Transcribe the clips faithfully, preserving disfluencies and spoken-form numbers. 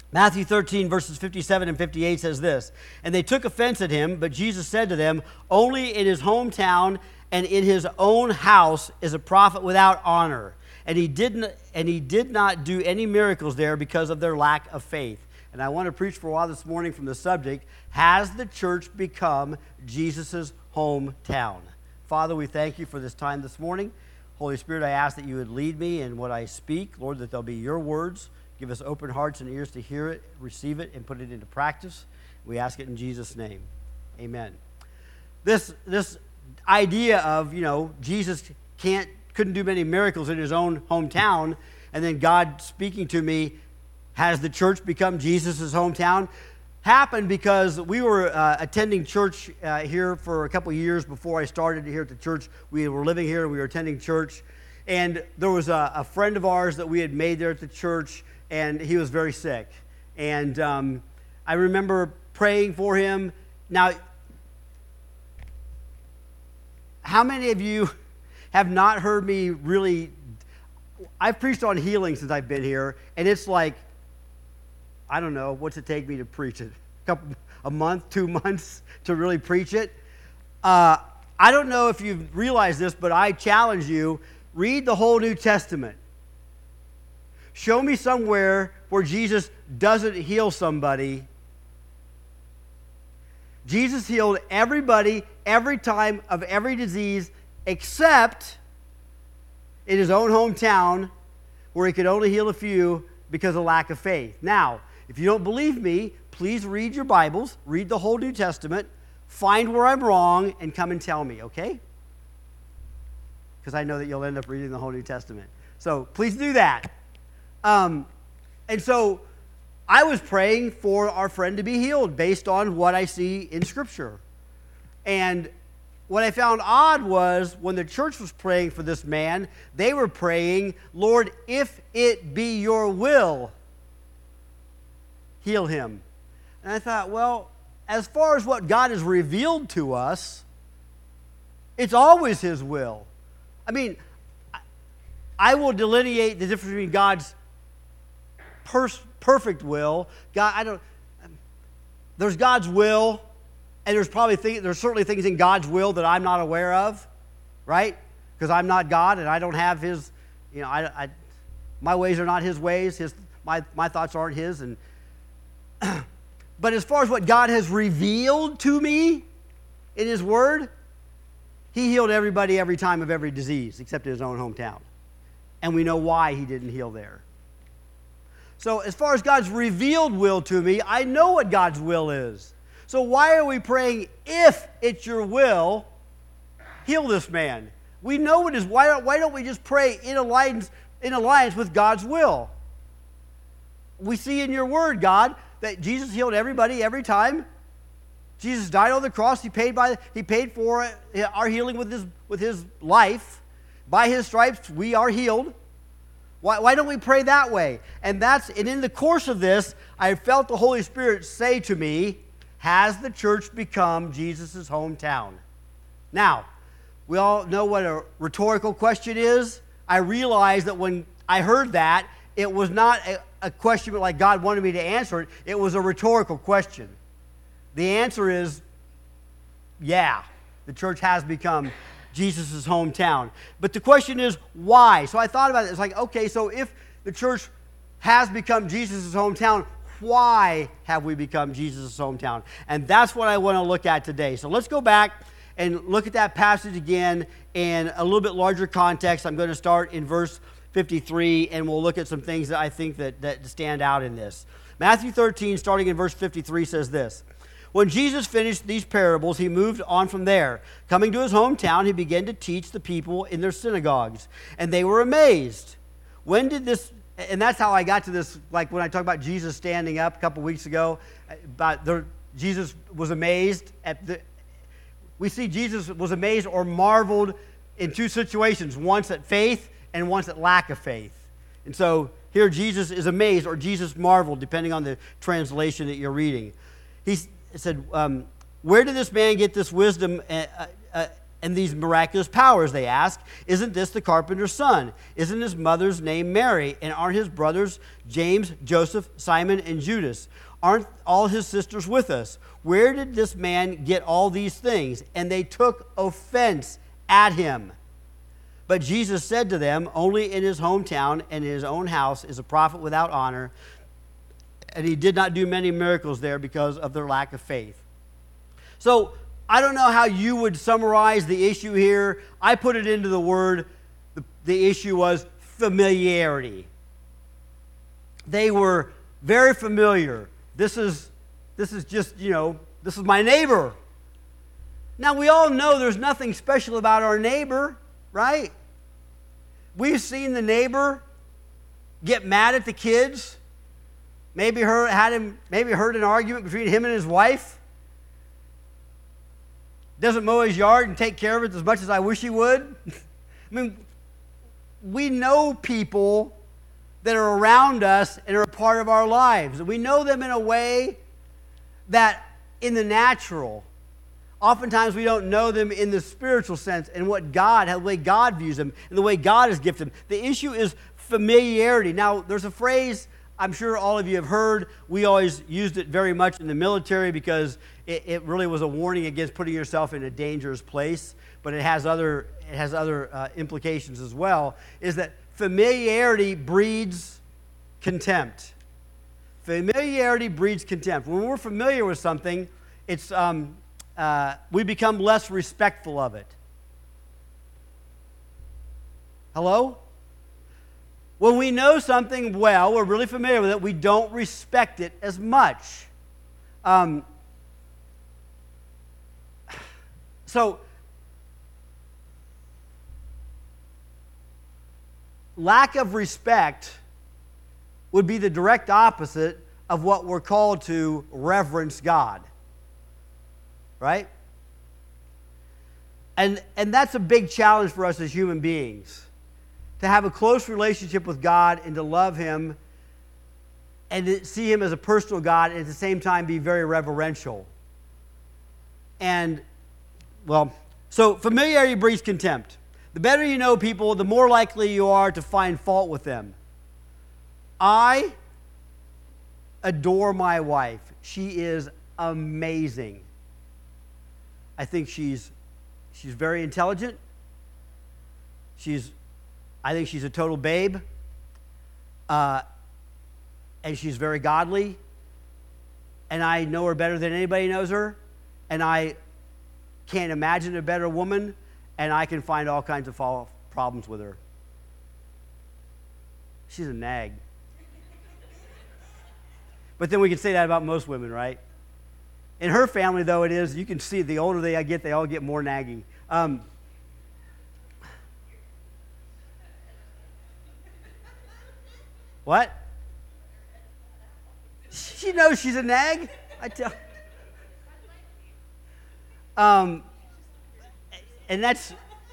Matthew thirteen, verses fifty-seven and fifty-eight says this, "And they took offense at him, but Jesus said to them, 'Only in his hometown and in his own house is a prophet without honor.' And he didn't, and he did not do any miracles there because of their lack of faith." And I want to preach for a while this morning from the subject, has the church become Jesus' hometown? Father, we thank you for this time this morning. Holy Spirit, I ask that you would lead me in what I speak. Lord, that they'll be your words. Give us open hearts and ears to hear it, receive it, and put it into practice. We ask it in Jesus' name. Amen. This, this idea of, you know, Jesus can't, couldn't do many miracles in his own hometown, and then God speaking to me, has the church become Jesus' hometown, happened because we were uh, attending church uh, here for a couple years before I started here at the church. We were living here, we were attending church, and there was a, a friend of ours that we had made there at the church, and he was very sick. And um, I remember praying for him. Now, how many of you have not heard me really? I've preached on healing since I've been here, and it's like, I don't know, what's it take me to preach it? A couple, a month, two months to really preach it? Uh, I don't know if you've realized this, but I challenge you, read the whole New Testament. Show me somewhere where Jesus doesn't heal somebody. Jesus healed everybody, every time, of every disease, except in his own hometown, where he could only heal a few because of lack of faith. Now, if you don't believe me, please read your Bibles, read the whole New Testament, find where I'm wrong, and come and tell me, okay? Because I know that you'll end up reading the whole New Testament. So please do that. Um, and so I was praying for our friend to be healed based on what I see in Scripture. And what I found odd was when the church was praying for this man, they were praying, "Lord, if it be your will, heal him." And I thought, well, as far as what God has revealed to us, it's always his will. I mean, I will delineate the difference between God's per- perfect will. God, I don't. There's God's will, and there's probably th- there's certainly things in God's will that I'm not aware of, right? Because I'm not God, and I don't have His. You know, I, I my ways are not His ways. His my my thoughts aren't His, and. But as far as what God has revealed to me in His Word, He healed everybody every time of every disease except in His own hometown. And we know why He didn't heal there. So as far as God's revealed will to me, I know what God's will is. So why are we praying, if it's your will, heal this man? We know it is. Why don't, why don't we just pray in alliance, in alliance with God's will? We see in your Word, God, that Jesus healed everybody every time. Jesus died on the cross. He paid by He paid for our healing with his with his life. By His stripes we are healed. Why, why don't we pray that way? And that's and in the course of this, I felt the Holy Spirit say to me, has the church become Jesus' hometown? Now, we all know what a rhetorical question is. I realized that when I heard that, it was not a, a question like God wanted me to answer it. It was a rhetorical question. The answer is, yeah, the church has become Jesus' hometown. But the question is, why? So I thought about it. It's like, okay, so if the church has become Jesus' hometown, why have we become Jesus' hometown? And that's what I want to look at today. So let's go back and look at that passage again in a little bit larger context. I'm going to start in verse fifty-three, and we'll look at some things that I think that, that stand out in this. Matthew thirteen, starting in verse fifty-three, says this. When Jesus finished these parables, he moved on from there. Coming to his hometown, he began to teach the people in their synagogues, and they were amazed. When did this, and that's how I got to this, like when I talked about Jesus standing up a couple weeks ago, about the, Jesus was amazed at the, we see Jesus was amazed or marveled in two situations, once at faith and once at lack of faith. And so here Jesus is amazed, or Jesus marveled, depending on the translation that you're reading. He said, um, where did this man get this wisdom uh, uh, and these miraculous powers, they ask? Isn't this the carpenter's son? Isn't his mother's name Mary? And aren't his brothers James, Joseph, Simon, and Judas? Aren't all his sisters with us? Where did this man get all these things? And they took offense at him. But Jesus said to them, only in his hometown and in his own house is a prophet without honor. And he did not do many miracles there because of their lack of faith. So, I don't know how you would summarize the issue here. I put it into the word, the, the issue was familiarity. They were very familiar. This is, this is just, you know, this is my neighbor. Now, we all know there's nothing special about our neighbor, right? We've seen the neighbor get mad at the kids. Maybe heard, had him, maybe heard an argument between him and his wife. Doesn't mow his yard and take care of it as much as I wish he would. I mean, we know people that are around us and are a part of our lives. We know them in a way that in the natural, oftentimes we don't know them in the spiritual sense and what God, the way God views them and the way God has gifted them. The issue is familiarity. Now, there's a phrase I'm sure all of you have heard. We always used it very much in the military because it, it really was a warning against putting yourself in a dangerous place, but it has other, it has other uh, implications as well, is that familiarity breeds contempt. Familiarity breeds contempt. When we're familiar with something, it's, um, uh, we become less respectful of it. Hello? When we know something well, we're really familiar with it, we don't respect it as much. Um, so, lack of respect would be the direct opposite of what we're called to reverence God. Right? And, and that's a big challenge for us as human beings. To have a close relationship with God and to love Him and to see Him as a personal God and at the same time be very reverential. And, well, so familiarity breeds contempt. The better you know people, the more likely you are to find fault with them. I adore my wife. She is amazing. I think she's, she's very intelligent. She's I think she's a total babe, uh, and she's very godly, and I know her better than anybody knows her, and I can't imagine a better woman, and I can find all kinds of fall problems with her. She's a nag. But then we can say that about most women, right? In her family, though, it is, you can see the older they get, they all get more naggy. Um, What? She knows she's a nag. I tell. Um, and that's.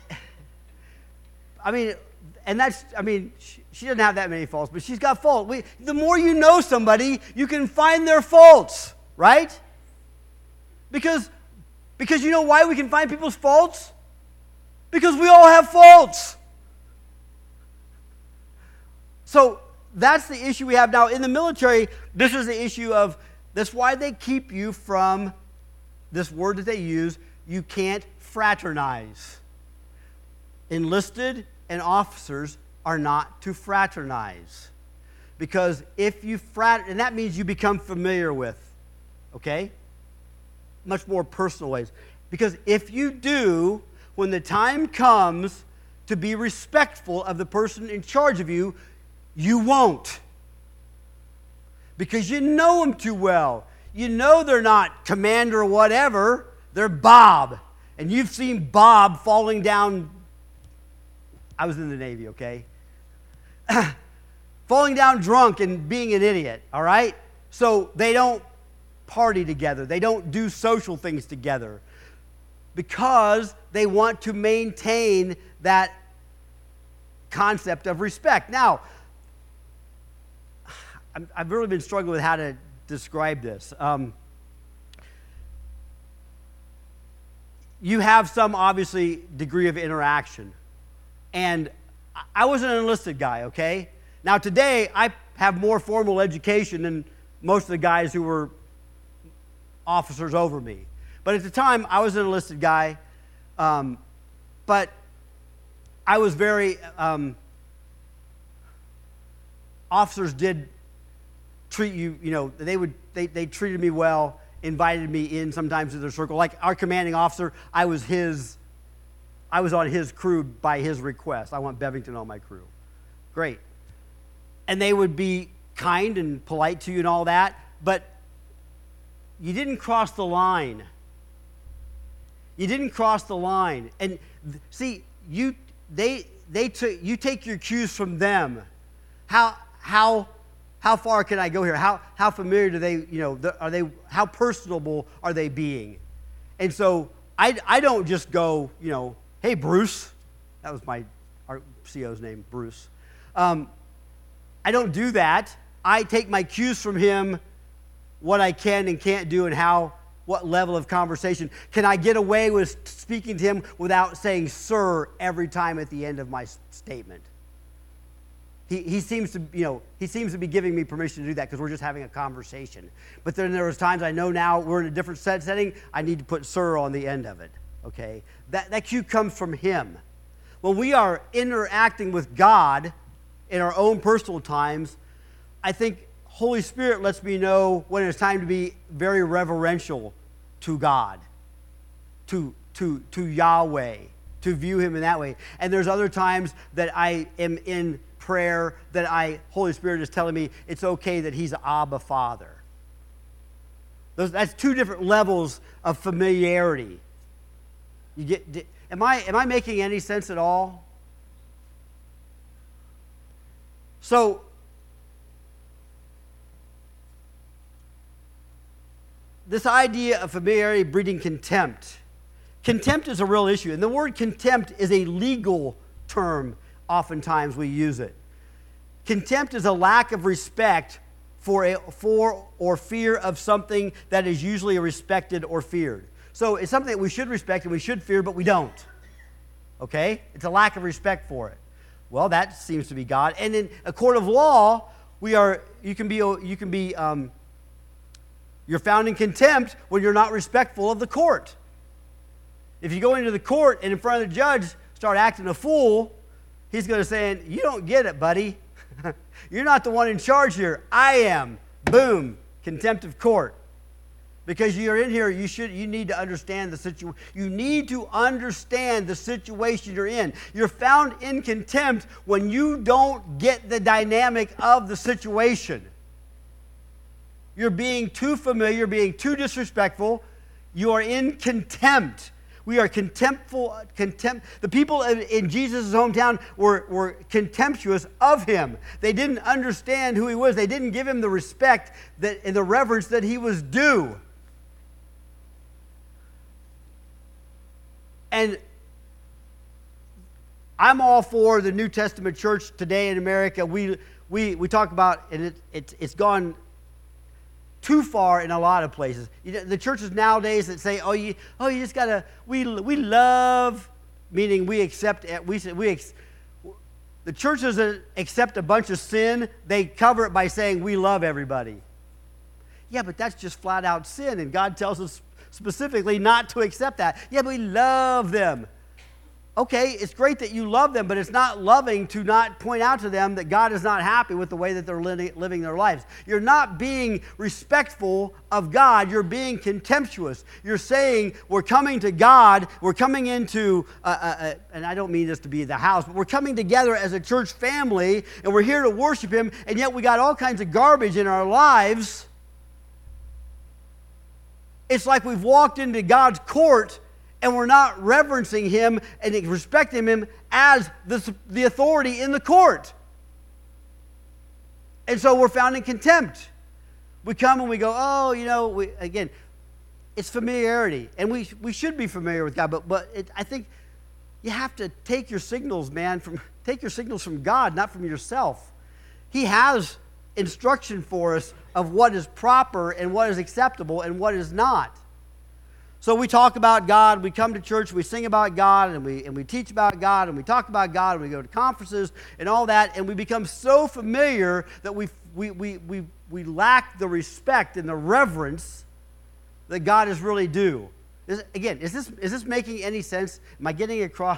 I mean, and that's. I mean, she, she doesn't have that many faults, but she's got faults. We, the more you know somebody, you can find their faults, right? Because, because you know why we can find people's faults? Because we all have faults. So. That's the issue we have now. In the military, this is the issue of, that's why they keep you from this word that they use, you can't fraternize. Enlisted and officers are not to fraternize. Because if you frat, and that means you become familiar with, okay? Much more personal ways. Because if you do, when the time comes to be respectful of the person in charge of you, you won't. Because you know them too well. You know they're not commander or whatever. They're Bob. And you've seen Bob falling down. I was in the Navy, okay? Falling down drunk and being an idiot, all right? So they don't party together. They don't do social things together. Because they want to maintain that concept of respect. Now, I've really been struggling with how to describe this. Um, you have some, obviously, degree of interaction. And I was an enlisted guy, okay? Now, today, I have more formal education than most of the guys who were officers over me. But at the time, I was an enlisted guy. Um, but I was very... Um, officers did treat you, you know, they would, they, they treated me well, invited me in sometimes to their circle. Like our commanding officer, I was his, I was on his crew by his request. I want Bevington on my crew. Great. And they would be kind and polite to you and all that, but you didn't cross the line. You didn't cross the line. And th- see, you, they, they took, you take your cues from them. How, how, how far can I go here? How, how familiar do they, you know, the, are they, how personable are they being? And so I, I don't just go, you know, hey, Bruce. That was my our C O's name, Bruce. Um, I don't do that. I take my cues from him, what I can and can't do, and how, what level of conversation. Can I get away with speaking to him without saying sir every time at the end of my statement? He, he seems to, you know, he seems to be giving me permission to do that because we're just having a conversation. But then there was times I know now we're in a different set setting, I need to put sir on the end of it, okay? That, that cue comes from him. When we are interacting with God in our own personal times, I think Holy Spirit lets me know when it's time to be very reverential to God, to, to, to Yahweh, to view him in that way. And there's other times that I am in prayer that I, Holy Spirit is telling me it's okay that he's Abba Father. Those, that's two different levels of familiarity. You get, am I, am I making any sense at all? So, this idea of familiarity breeding contempt. Contempt is a real issue. And the word contempt is a legal term. Oftentimes we use it. Contempt is a lack of respect for, a, for or fear of something that is usually respected or feared. So it's something that we should respect and we should fear, but we don't. Okay? It's a lack of respect for it. Well, that seems to be God. And in a court of law, we are. You can be. You can be. Um, you're found in contempt when you're not respectful of the court. If you go into the court and in front of the judge start acting a fool, he's going to say, "You don't get it, buddy. You're not the one in charge here. I am." Boom, contempt of court. Because you're in here, you should. You need to understand the situation. You need to understand the situation you're in. You're found in contempt when you don't get the dynamic of the situation. You're being too familiar, being too disrespectful. You are in contempt. We are contemptful. Contempt. The people in Jesus' hometown were, were contemptuous of him. They didn't understand who he was. They didn't give him the respect that, and the reverence that he was due. And I'm all for the New Testament church today in America. We we we talk about, and it, it, it's gone too far in a lot of places. You know, the churches nowadays that say, "Oh, you oh you just gotta we we love," meaning we accept we we ex, the churches that accept a bunch of sin, they cover it by saying we love everybody. Yeah, but that's just flat out sin, and God tells us specifically not to accept that. Yeah, but we love them. Okay, it's great that you love them, but it's not loving to not point out to them that God is not happy with the way that they're living their lives. You're not being respectful of God. You're being contemptuous. You're saying we're coming to God. We're coming into, uh, uh, uh, and I don't mean this to be the house, but we're coming together as a church family, and we're here to worship him, and yet we got all kinds of garbage in our lives. It's like we've walked into God's court and we're not reverencing him and respecting him as the, the authority in the court. And so we're found in contempt. We come and we go, oh, you know, we, again, it's familiarity. And we we should be familiar with God, but, but it, I think you have to take your signals, man, from take your signals from God, not from yourself. He has instruction for us of what is proper and what is acceptable and what is not. So we talk about God, we come to church, we sing about God, and we, and we teach about God, and we talk about God, and we go to conferences and all that, and we become so familiar that we, we, we, we, we lack the respect and the reverence that God is really due. Is, again, is this, is this making any sense? Am I getting across?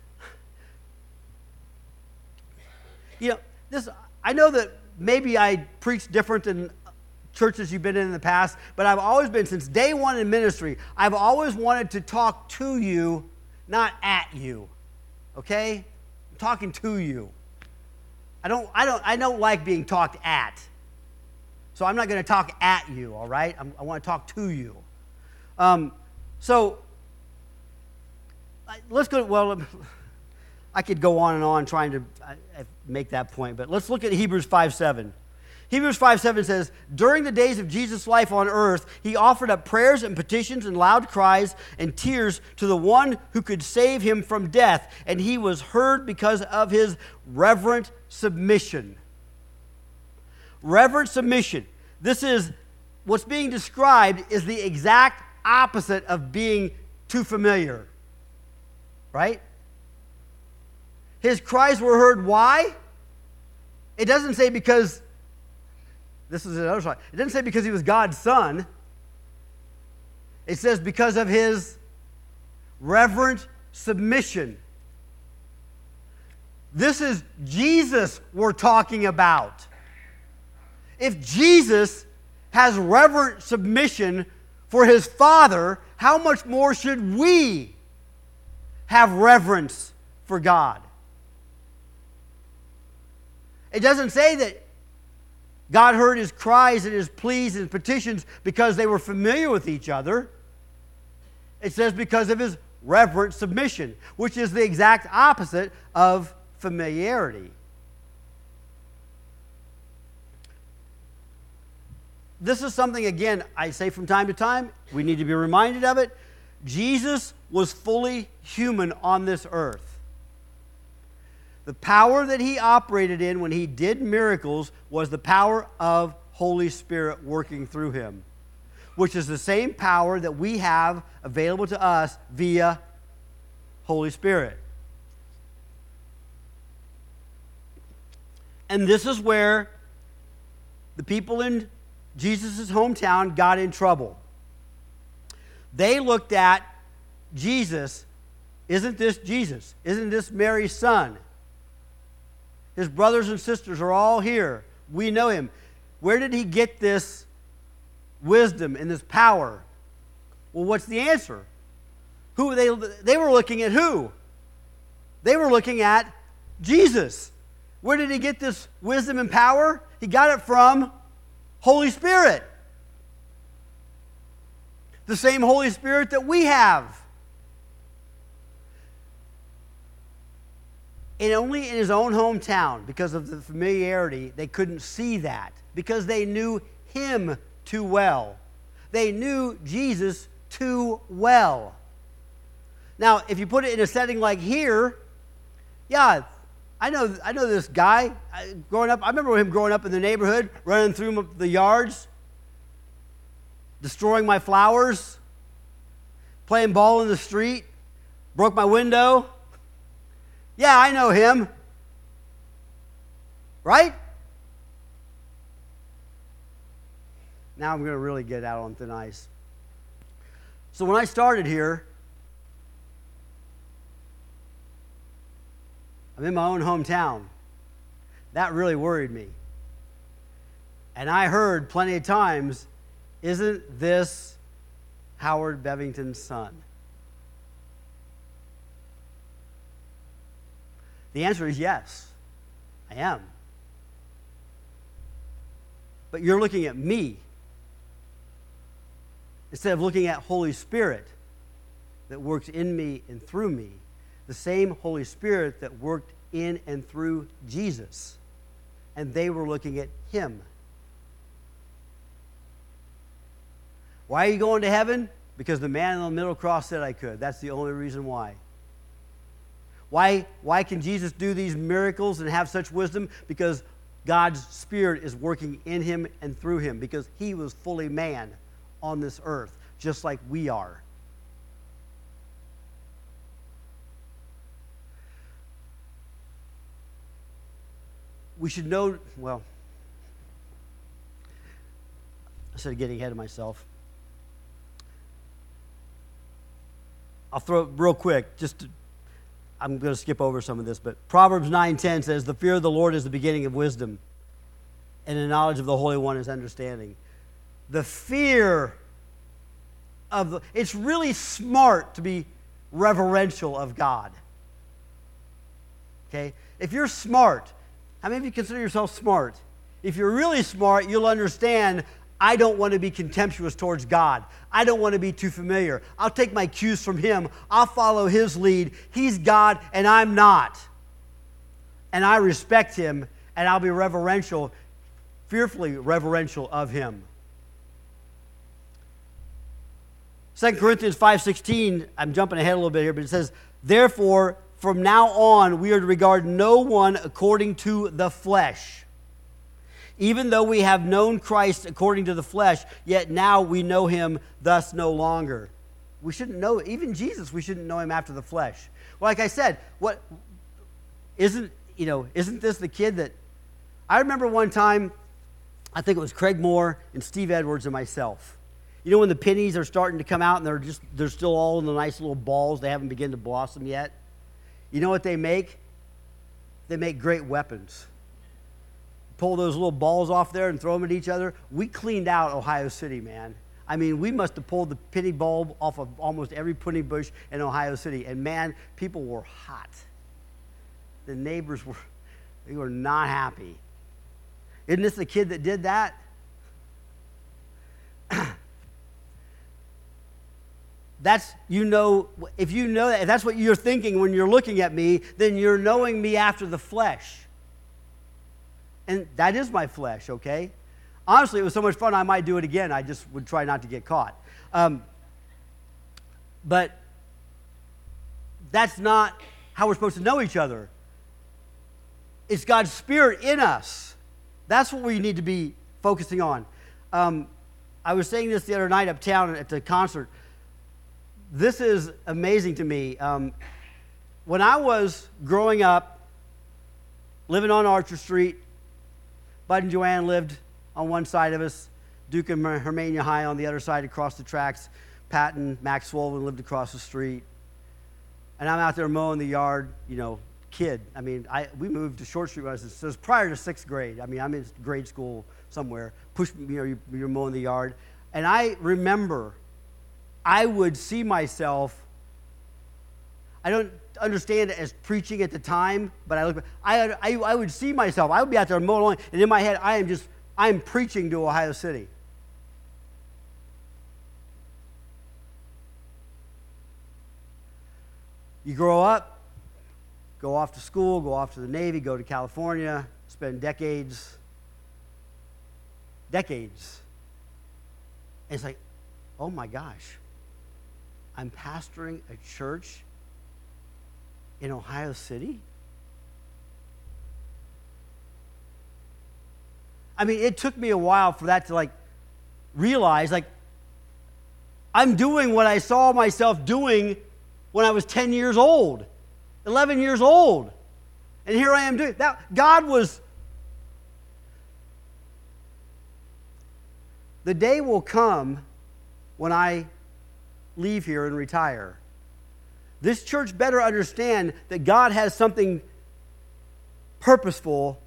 You know, this, I know that maybe I preach different than churches you've been in in the past, but I've always been, since day one in ministry, I've always wanted to talk to you, not at you. Okay? I'm talking to you. I don't, I don't, I don't like being talked at. So I'm not going to talk at you, all right? I'm, I want to talk to you. Um, so let's go, well, I could go on and on trying to make that point, but let's look at Hebrews five seven. Hebrews five seven says, during the days of Jesus' life on earth, he offered up prayers and petitions and loud cries and tears to the one who could save him from death, and he was heard because of his reverent submission. Reverent submission. This is, what's being described is the exact opposite of being too familiar. Right? His cries were heard. Why? It doesn't say because... This is another slide. It doesn't say because he was God's son. It says because of his reverent submission. This is Jesus we're talking about. If Jesus has reverent submission for his Father, how much more should we have reverence for God? It doesn't say that God heard his cries and his pleas and his petitions because they were familiar with each other. It says because of his reverent submission, which is the exact opposite of familiarity. This is something, again, I say from time to time, we need to be reminded of it. Jesus was fully human on this earth. The power that he operated in when he did miracles was the power of Holy Spirit working through him, which is the same power that we have available to us via Holy Spirit. And this is where the people in Jesus' hometown got in trouble. They looked at Jesus. Isn't this Jesus? Isn't this Mary's son? His brothers and sisters are all here. We know him. Where did he get this wisdom and this power? Well, what's the answer? Who they they were looking at who? They were looking at Jesus. Where did he get this wisdom and power? He got it from Holy Spirit. The same Holy Spirit that we have. And only in his own hometown, because of the familiarity, they couldn't see that. Because they knew him too well. They knew Jesus too well. Now, if you put it in a setting like here, yeah, I know I know this guy. I, growing up, I remember him growing up in the neighborhood, running through the yards, destroying my flowers, playing ball in the street, broke my window. Yeah, I know him. Right? Now I'm going to really get out on thin ice. So when I started here, I'm in my own hometown. That really worried me. And I heard plenty of times, isn't this Howard Bevington's son? The answer is yes, I am. But you're looking at me instead of looking at Holy Spirit that works in me and through me. The same Holy Spirit that worked in and through Jesus. And they were looking at him. Why are you going to heaven? Because the man on the middle cross said I could. That's the only reason why. Why, why can Jesus do these miracles and have such wisdom? Because God's Spirit is working in him and through him. Because he was fully man on this earth, just like we are. we should know, well, instead of getting ahead of myself, I'll throw it real quick, just to, I'm going to skip over some of this, but Proverbs nine ten says, the fear of the Lord is the beginning of wisdom, and the knowledge of the Holy One is understanding. The fear of the, it's really smart to be reverential of God. Okay? If you're smart, how many of you consider yourself smart? If you're really smart, you'll understand, I don't want to be contemptuous towards God. I don't want to be too familiar. I'll take my cues from Him. I'll follow His lead. He's God and I'm not. And I respect Him, and I'll be reverential, fearfully reverential of Him. Second Corinthians five sixteen, I'm jumping ahead a little bit here, but it says, therefore, from now on, we are to regard no one according to the flesh. Even though we have known Christ according to the flesh, yet now we know Him thus no longer. We shouldn't know, even Jesus, we shouldn't know Him after the flesh. Well, like I said, what isn't, you know, isn't this the kid that, I remember one time, I think it was Craig Moore and Steve Edwards and myself. You know when the pennies are starting to come out and they're just, they're still all in the nice little balls, they haven't begun to blossom yet? You know what they make? They make great weapons. Pull those little balls off there and throw them at each other. We cleaned out Ohio City, man. I mean, we must have pulled the penny bulb off of almost every penny bush in Ohio City. And man, people were hot. The neighbors were, they were not happy. Isn't this the kid that did that? That's, you know, if you know that, if that's what you're thinking when you're looking at me, then you're knowing me after the flesh. And that is my flesh, okay? Honestly, it was so much fun, I might do it again. I just would try not to get caught. Um, but that's not how we're supposed to know each other. It's God's Spirit in us. That's what we need to be focusing on. Um, I was saying this the other night uptown at the concert. This is amazing to me. Um, when I was growing up, living on Archer Street, Bud and Joanne lived on one side of us, Duke and Hermania High on the other side across the tracks. Pat and Max Swolven lived across the street. And I'm out there mowing the yard, you know, kid. I mean, I we moved to Short Street when I was, so it was prior to sixth grade. I mean, I'm in grade school somewhere. Push, you know, you, you're mowing the yard. And I remember I would see myself, I don't understand it as preaching at the time, but I look, I, I, I would see myself, I would be out there mowing along, and in my head, I am just, I'm preaching to Ohio City. You grow up, go off to school, go off to the Navy, go to California, spend decades, decades. And it's like, oh my gosh, I'm pastoring a church in Ohio City? I mean, it took me a while for that to like realize, like, I'm doing what I saw myself doing when I was ten years old, eleven years old. And here I am doing that. God was, the day will come when I leave here and retire. This church better understand that God has something purposeful,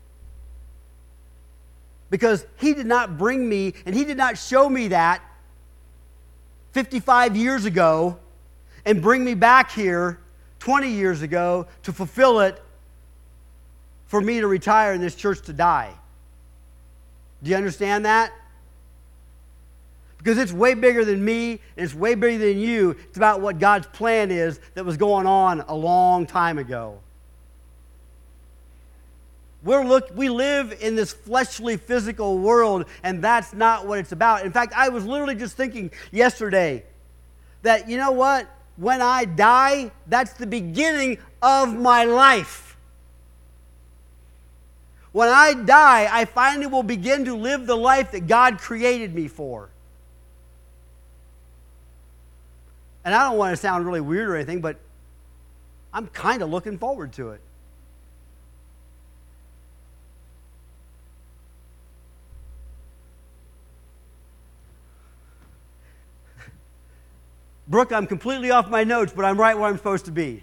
because He did not bring me and He did not show me that fifty-five years ago and bring me back here twenty years ago to fulfill it for me to retire and this church to die. Do you understand that? Because it's way bigger than me, and it's way bigger than you. It's about what God's plan is that was going on a long time ago. We're look, we live in this fleshly, physical world, and that's not what it's about. In fact, I was literally just thinking yesterday that, you know what? When I die, that's the beginning of my life. When I die, I finally will begin to live the life that God created me for. And I don't want to sound really weird or anything, but I'm kind of looking forward to it. Brooke, I'm completely off my notes, but I'm right where I'm supposed to be.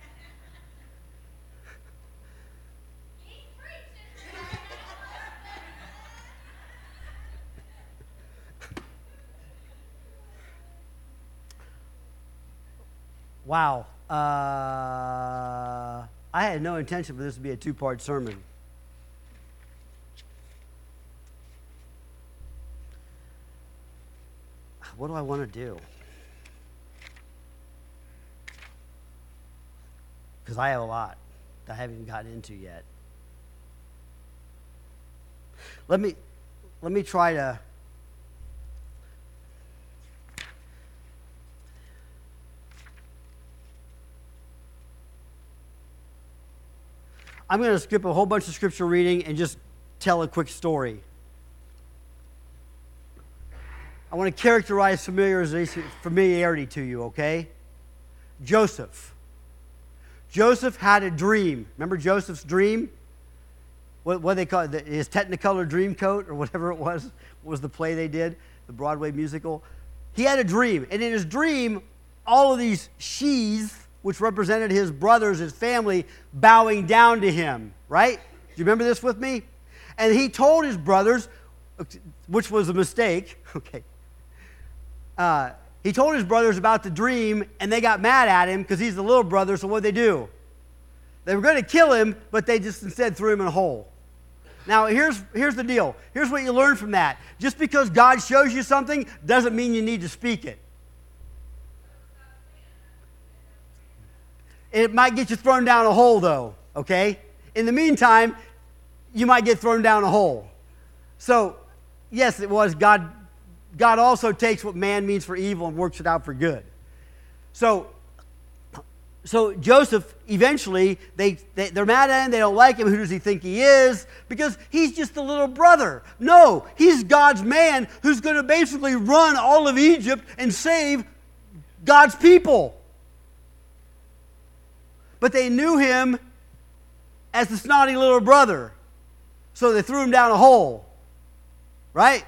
Wow. Uh, I had no intention for this to be a two-part sermon. What do I want to do? Because I have a lot that I haven't even gotten into yet. Let me, let me try to I'm going to skip a whole bunch of scripture reading and just tell a quick story. I want to characterize familiarity to you, okay? Joseph. Joseph had a dream. Remember Joseph's dream? What, what they call it? His Technicolor Dreamcoat or whatever it was. What was the play they did? The Broadway musical. He had a dream. And in his dream, all of these sheaves, which represented his brothers, his family, bowing down to him, right? Do you remember this with me? And he told his brothers, which was a mistake, okay. Uh, he told his brothers about the dream, and they got mad at him because he's the little brother, so what'd they do? They were going to kill him, but they just instead threw him in a hole. Now, here's, here's the deal. Here's what you learn from that. Just because God shows you something doesn't mean you need to speak it. It might get you thrown down a hole, though, okay? In the meantime, you might get thrown down a hole. So, yes, it was God. God also takes what man means for evil and works it out for good. So, so Joseph, eventually, they, they, they're mad at him. They don't like him. Who does he think he is? Because he's just a little brother. No, he's God's man who's going to basically run all of Egypt and save God's people. But they knew him as the snotty little brother. So they threw him down a hole. Right?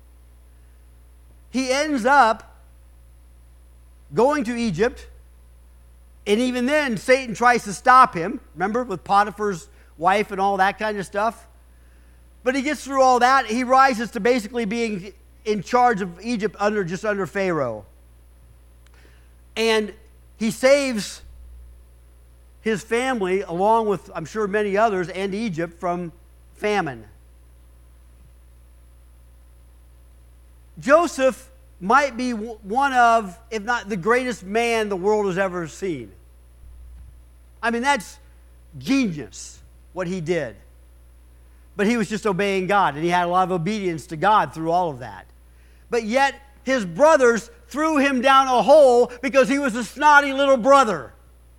He ends up going to Egypt. And even then, Satan tries to stop him. Remember, with Potiphar's wife and all that kind of stuff? But he gets through all that. He rises to basically being in charge of Egypt under just under Pharaoh. And he saves his family, along with, I'm sure, many others, and Egypt from famine. Joseph might be one of, if not the greatest man the world has ever seen. I mean, that's genius, what he did. But he was just obeying God, and he had a lot of obedience to God through all of that. But yet, his brothers threw him down a hole because he was a snotty little brother.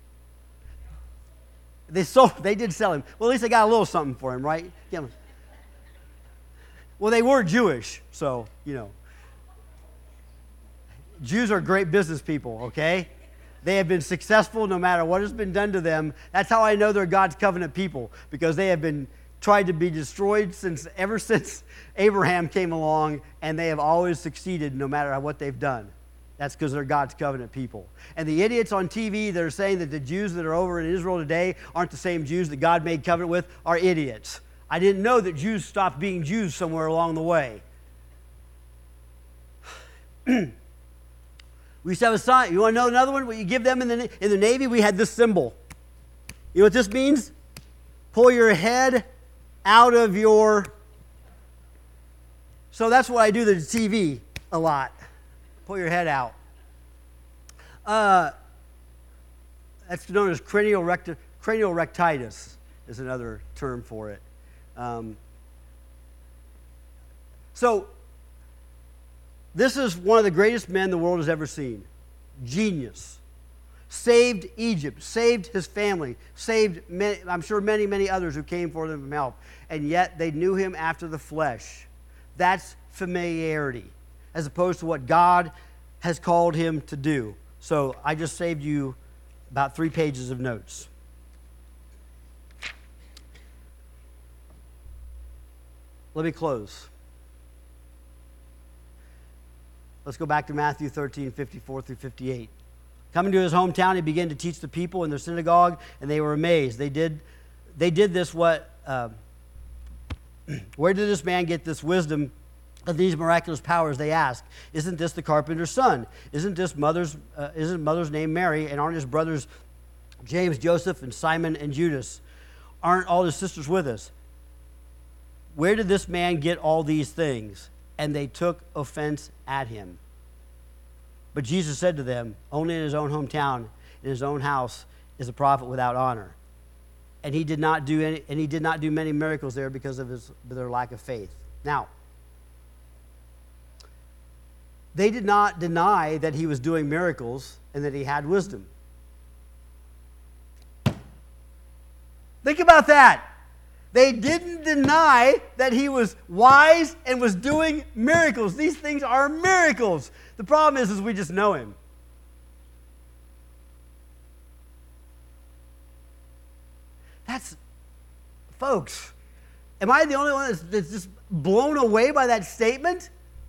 They sold, they did sell him. Well, at least they got a little something for him, right? Yeah. Well, they were Jewish, so, you know. Jews are great business people, okay? They have been successful no matter what has been done to them. That's how I know they're God's covenant people, because they have been tried to be destroyed since ever since Abraham came along, and they have always succeeded no matter what they've done. That's because they're God's covenant people. And the idiots on T V that are saying that the Jews that are over in Israel today aren't the same Jews that God made covenant with are idiots. I didn't know that Jews stopped being Jews somewhere along the way. We used to have a sign. You want to know another one? What you give them in the, in the Navy? We had this symbol. You know what this means? Pull your head out of your... So that's what I do to the T V a lot. Pull your head out. Uh, that's known as cranial, recti- cranial rectitis is another term for it. Um, so this is one of the greatest men the world has ever seen. Genius. Saved Egypt, saved his family, saved, many, I'm sure, many, many others who came for them from help. And yet they knew him after the flesh. That's familiarity, as opposed to what God has called him to do. So I just saved you about three pages of notes. Let me close. Let's go back to Matthew thirteen, fifty-four through fifty-eight. Coming to his hometown, he began to teach the people in their synagogue, and they were amazed. They did, they did this what, uh, where did this man get this wisdom of these miraculous powers, they asked. Isn't this the carpenter's son? Isn't this mother's, uh, isn't mother's name Mary, and aren't his brothers James, Joseph, and Simon, and Judas? Aren't all his sisters with us? Where did this man get all these things? And they took offense at him. But Jesus said to them, only in his own hometown, in his own house, is a prophet without honor. And he did not do any, and he did not do many miracles there because of his, their lack of faith. Now, they did not deny that he was doing miracles and that he had wisdom. Think about that. They didn't deny that he was wise and was doing miracles. These things are miracles. The problem is, is we just know him. That's, folks, am I the only one that's, that's just blown away by that statement?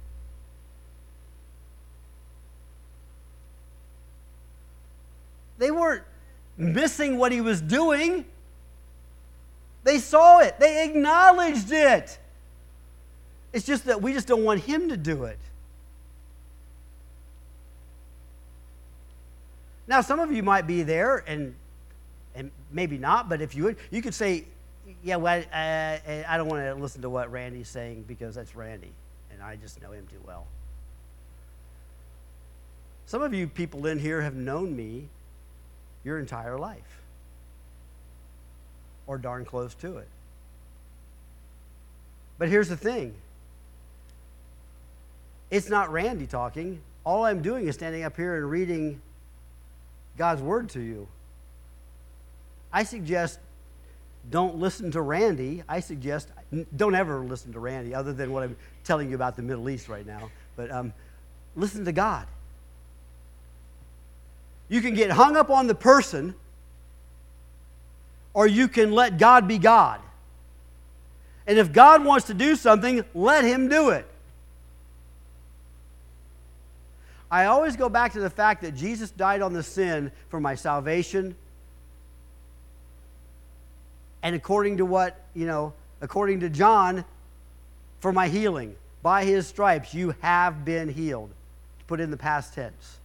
They weren't missing what he was doing. They saw it. They acknowledged it. It's just that we just don't want him to do it. Now, some of you might be there, and and maybe not, but if you would, you could say, yeah, well, I, I, I don't want to listen to what Randy's saying because that's Randy, and I just know him too well. Some of you people in here have known me your entire life, or darn close to it. But here's the thing. It's not Randy talking. All I'm doing is standing up here and reading God's word to you. I suggest don't listen to Randy. I suggest don't ever listen to Randy other than what I'm telling you about the Middle East right now. But um, listen to God. You can get hung up on the person, or you can let God be God. And if God wants to do something, let him do it. I always go back to the fact that Jesus died on the sin for my salvation. And according to what, you know, according to John, for my healing. By his stripes you have been healed. Put in the past tense.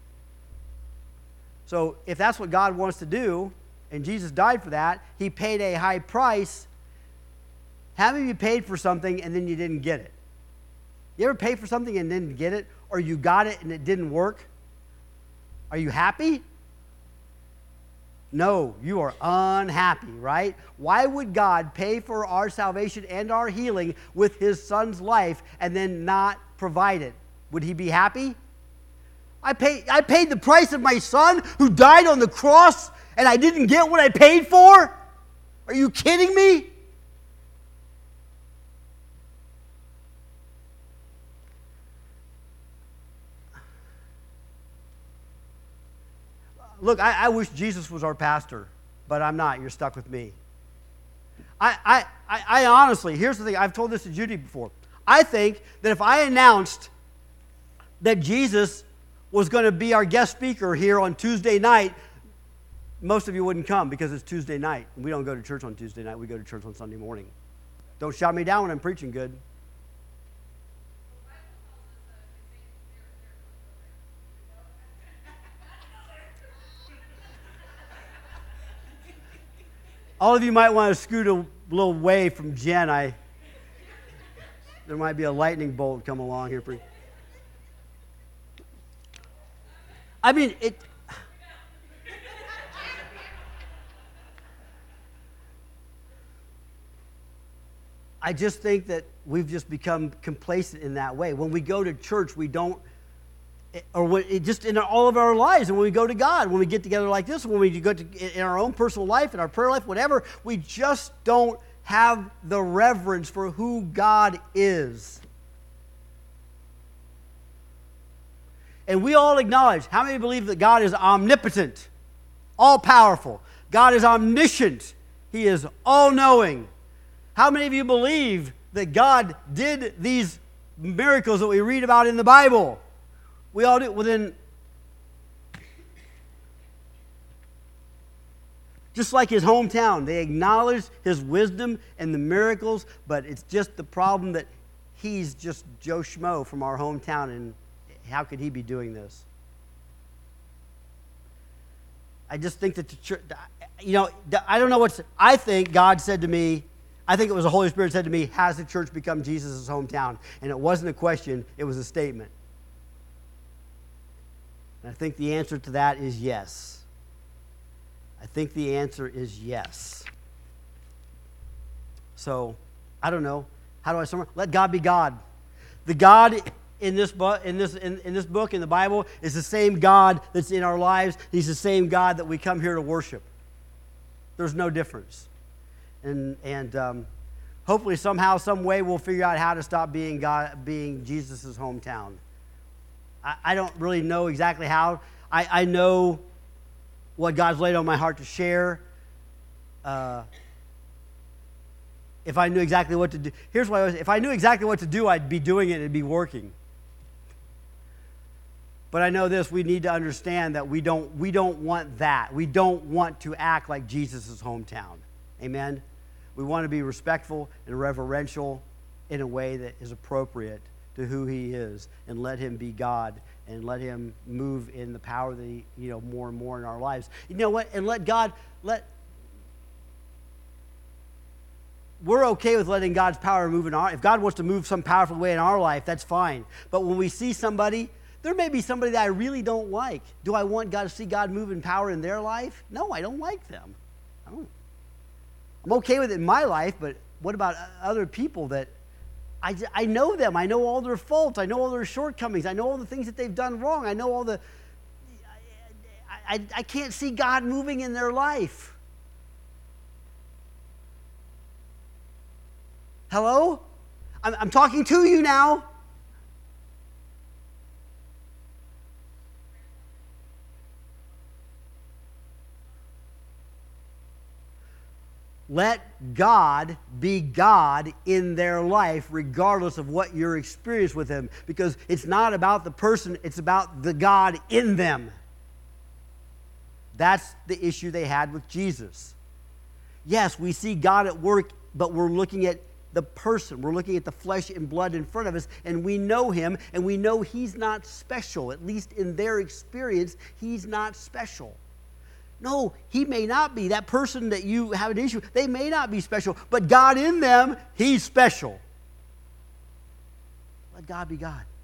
So if that's what God wants to do, and Jesus died for that, he paid a high price. How many of you paid for something and then you didn't get it? You ever pay for something and didn't get it? Or you got it and it didn't work? Are you happy? No, you are unhappy, right? Why would God pay for our salvation and our healing with his son's life and then not provide it? Would he be happy? I paid, I paid the price of my son who died on the cross and I didn't get what I paid for? Are you kidding me? Look, I, I wish Jesus was our pastor, but I'm not. You're stuck with me. I, I, I, I honestly, here's the thing. I've told this to Judy before. I think that if I announced that Jesus was going to be our guest speaker here on Tuesday night, most of you wouldn't come because it's Tuesday night. We don't go to church on Tuesday night. We go to church on Sunday morning. Don't shout me down when I'm preaching good. All of you might want to scoot a little way from Jen. I, there might be a lightning bolt come along here. Pretty. I mean, it. I just think that we've just become complacent in that way. When we go to church, we don't, or when, it just in all of our lives, and when we go to God, when we get together like this, when we go to, in our own personal life, in our prayer life, whatever, we just don't have the reverence for who God is. And we all acknowledge, how many believe that God is omnipotent, all-powerful? God is omniscient. He is all-knowing. How many of you believe that God did these miracles that we read about in the Bible? We all do. Well, then, just like his hometown, they acknowledge his wisdom and the miracles, but it's just the problem that he's just Joe Schmo from our hometown, and how could he be doing this? I just think that the church, you know, I don't know what's, I think God said to me, I think it was the Holy Spirit said to me, has the church become Jesus' hometown? And it wasn't a question, it was a statement. And I think the answer to that is yes. I think the answer is yes. So, I don't know. How do I summarize? Let God be God. The God in this book, in this in, in this book in the Bible is the same God that's in our lives. He's the same God that we come here to worship. There's no difference. And and um, hopefully somehow, some way, we'll figure out how to stop being God, being Jesus' hometown. I, I don't really know exactly how. I, I know what God's laid on my heart to share. Uh, if I knew exactly what to do, here's what I was, if I knew exactly what to do, I'd be doing it and it'd be working. But I know this, we need to understand that we don't, we don't want that. We don't want to act like Jesus' hometown. Amen? We want to be respectful and reverential in a way that is appropriate to who he is, and let him be God, and let him move in the power that he, you know, more and more in our lives. You know what? And let God, let, we're okay with letting God's power move in our, if God wants to move some powerful way in our life, that's fine. But when we see somebody, there may be somebody that I really don't like. Do I want God to see God move in power in their life? No, I don't like them. I don't. I'm okay with it in my life, but what about other people that I, I know them. I know all their faults. I know all their shortcomings. I know all the things that they've done wrong. I know all the... I, I, I can't see God moving in their life. Hello? I'm, I'm talking to you now. Let God be God in their life, regardless of what your experience with him. Because it's not about the person, it's about the God in them. That's the issue they had with Jesus. Yes, we see God at work, but we're looking at the person. We're looking at the flesh and blood in front of us, and we know him, and we know he's not special. At least in their experience, he's not special. No, he may not be. That person that you have an issue with, they may not be special. But God in them, he's special. Let God be God.